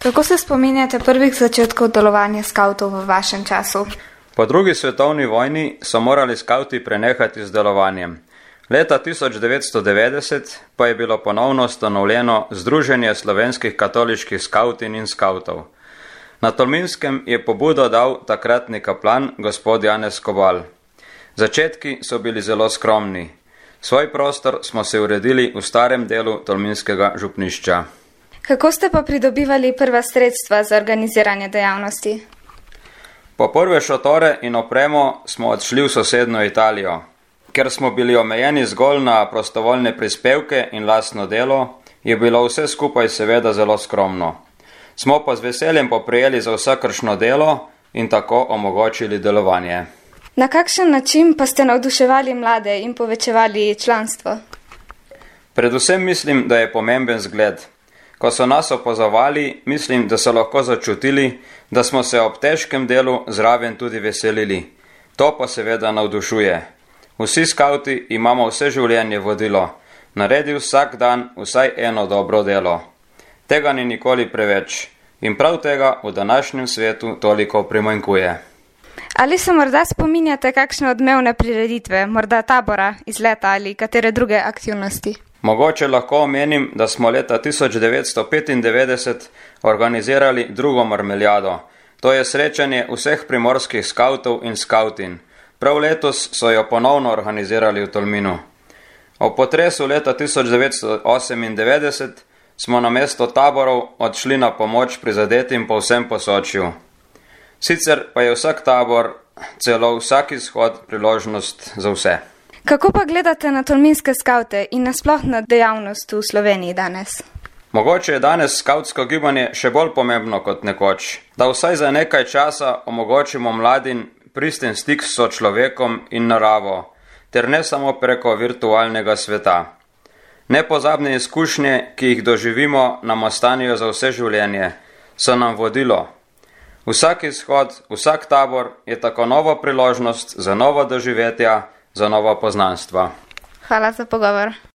Kako se spominjate prvih začetkov delovanja skavtov v vašem času? Po drugi svetovni vojni so morali skavti prenehati z delovanjem. Leta 1990 pa je bilo ponovno ustanovljeno Združenje slovenskih katoliških skavtin in skavtov. Na Tolminskem je pobudo dal takratni kaplan gospod Janez Kobal. Začetki so bili zelo skromni. Svoj prostor smo se uredili v starem delu tolminskega župnišča. Kako ste pa pridobivali prva sredstva za organiziranje dejavnosti? Po prve šotore in opremo smo odšli v sosednjo Italijo. Ker smo bili omejeni zgolj na prostovoljne prispevke in lastno delo, je bilo vse skupaj seveda zelo skromno. Smo pa z veseljem poprijeli za vsakršno delo in tako omogočili delovanje. Na kakšen način pa ste navduševali mlade in povečevali članstvo? Predvsem mislim, da je pomemben zgled. Ko so nas opazovali, mislim, da so lahko začutili, da smo se ob težkem delu zraven tudi veselili. To pa seveda navdušuje. Vsi skavti imamo vse življenje vodilo. Naredi vsak dan vsaj eno dobro delo. Tega ni nikoli preveč. In prav tega v današnjem svetu toliko primanjkuje. Ali se morda spominjate kakšne odmevne prireditve, morda tabora, izleta ali katere druge aktivnosti? Mogoče lahko omenim, da smo leta 1995 organizirali drugo marmeljado. To je srečanje vseh primorskih skavtov in skavtin. Prav letos so jo ponovno organizirali v Tolminu. Ob potresu leta 1998 smo na mesto taborov odšli na pomoč prizadetim po vsem Posočju. Sicer pa je vsak tabor, celo vsak izhod priložnost za vse. Kako pa gledate na tolminske skavte in nasploh na dejavnost v Sloveniji danes? Mogoče je danes skavtsko gibanje še bolj pomembno kot nekoč, da vsaj za nekaj časa omogočimo mladim pristen stik s sočlovekom in naravo, ter ne samo preko virtualnega sveta. Nepozabne izkušnje, ki jih doživimo, nam ostanijo za vse življenje, so nam vodilo. Vsak izhod, vsak tabor je tako nova priložnost za novo doživetja, za nova poznanstva. Hvala za pogovor.